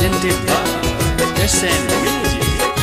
presented by SN Music.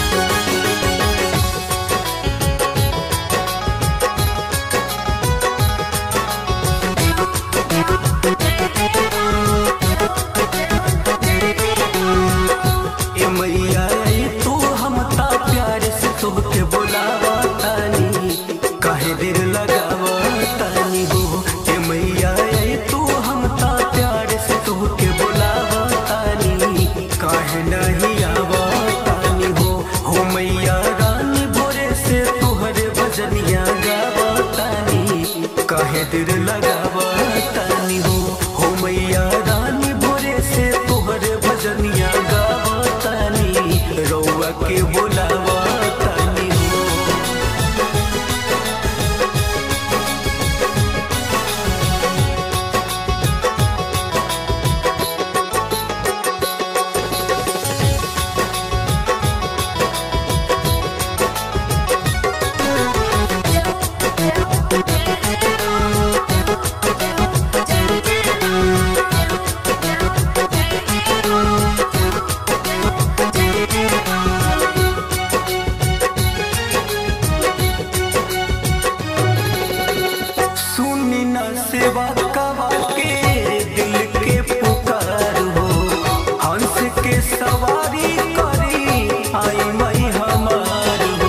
मैया तू हम ता प्यार से तुहके बोलावा तानी, काहे देर लगावा तानी हो। ए मैया तू हम ता प्यार से तुहके बोलावा तानी, काहे नहीं आवा तानी हो। हो मैया रानी भोरे से तुहरे भजनिया गावा तानी, काहे देर लगावा तानी हो। हो मैया रानी भोरे से तुहरे भजनिया गावा रउआ के बोलावा तानी हो। सेवा कवा के दिल के पुकार हो, हंस के सवारी करी आई मई हमार हो।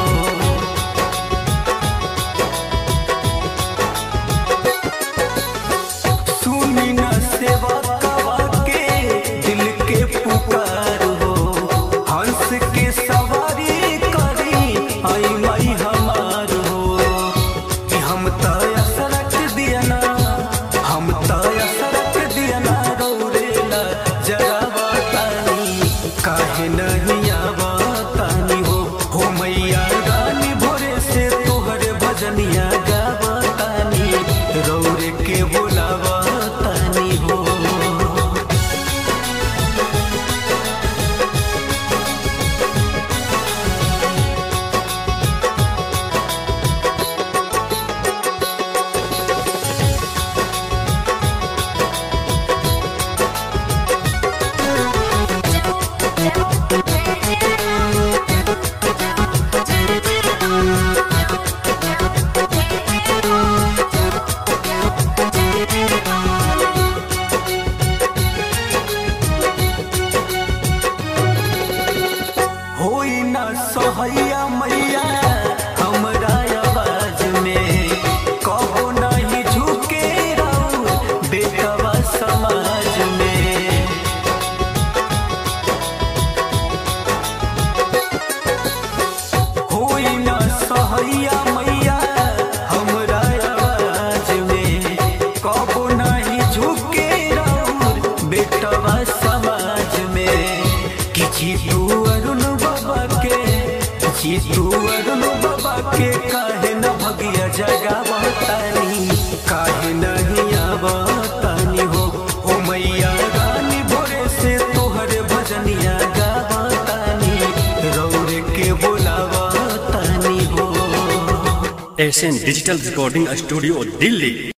सुनी न सेवा कवा के दिल के पुकार हो, हंस के सवारी करी आई मई हमार हो। कि हम तया सड़क दिया ना, हम तया सड़क दिया ना रौरेला जरावा तानी, काहे नहीं आवा तानी हो। हो मैया रानी भोरे से तोहरे भजनिया गावा तानी, रौरे के बोलावा तानी हो। होई ना सोहैया मैया हमरा आवाज में, कहो नहीं झुके रहू बेटवा समाज में। होई ना सोहैया मैया हमरा आवाज में, कहो नहीं झुके रहू बेटवा समाज में। कि तू अरुण बाबा के, तू अरुण बाबा के काहे न भगिया जगावा तानी, काहे नहीं आवा तानी हो। ओ मैया रानी भोरे से तोहरे भजनिया गावा तानी, रौरे के बोलावा तानी हो। SN Digital Recording Studio, Delhi।